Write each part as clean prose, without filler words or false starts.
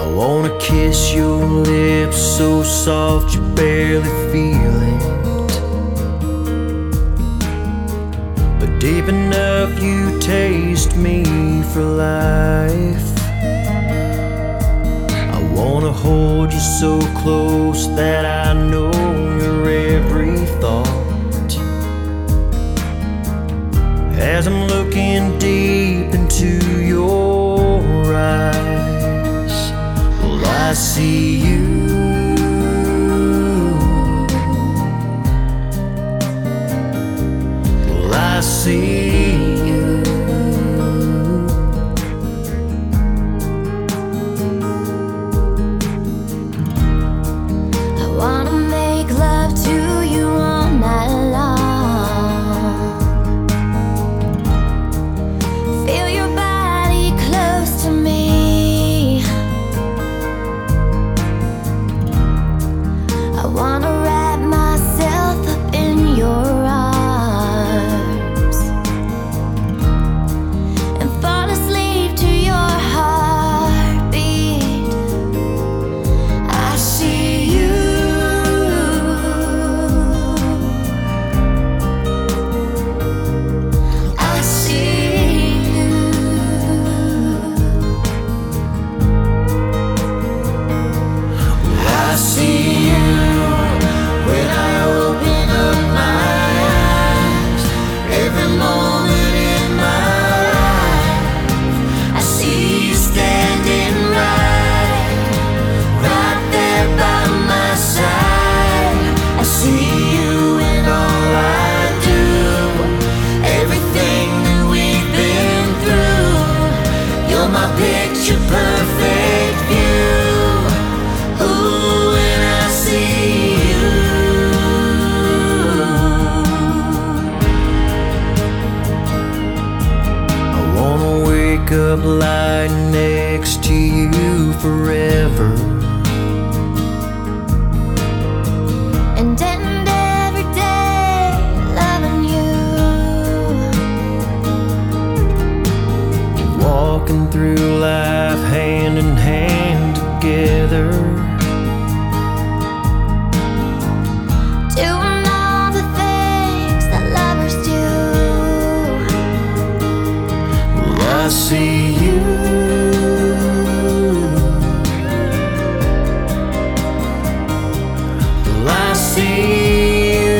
I wanna kiss your lips so soft you barely feel it, but deep enough you taste me for life. I wanna hold you so close that I know your every thought. As I'm looking deep into your eyes, well, I see you. Well, I see you. I wanna make love to you all night long. Feel your body close to me. I wanna wrap myself up in your arms and fall asleep to your heartbeat. I see you. I see you. I see you when I open up my eyes. Every moment in my life, I see you standing right there by my side. I see you in all I do, everything that we've been through. You're my picture perfect view. Ooh, when I see you, I wanna wake up lying next to you forever, And end every day loving you. walking through life hand in hand together. Doing all the things that lovers do. Well, I see you. Well, I see you.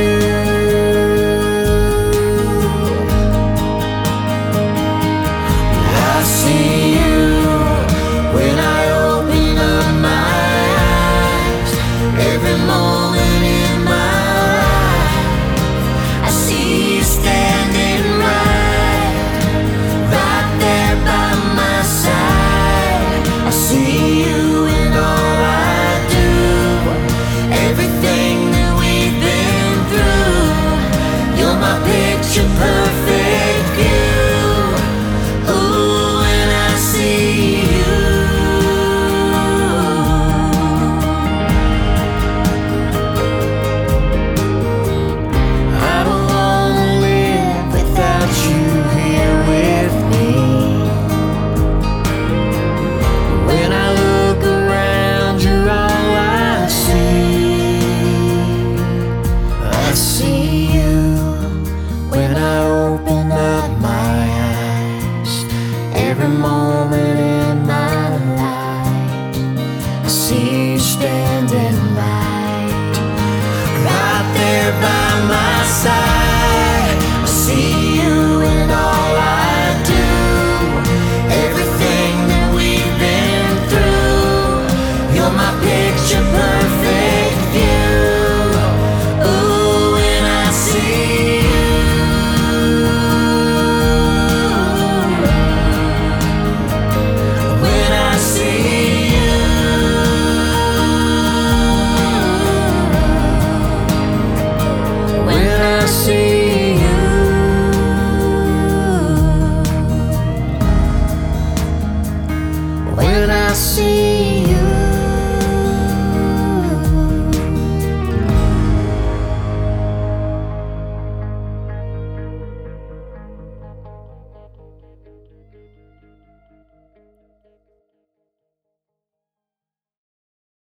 Well, I see you when I open up my eyes. Every moment in my life, I see you standing right there by my side. I see you in all I do, everything that we've been through. You're my picture perfect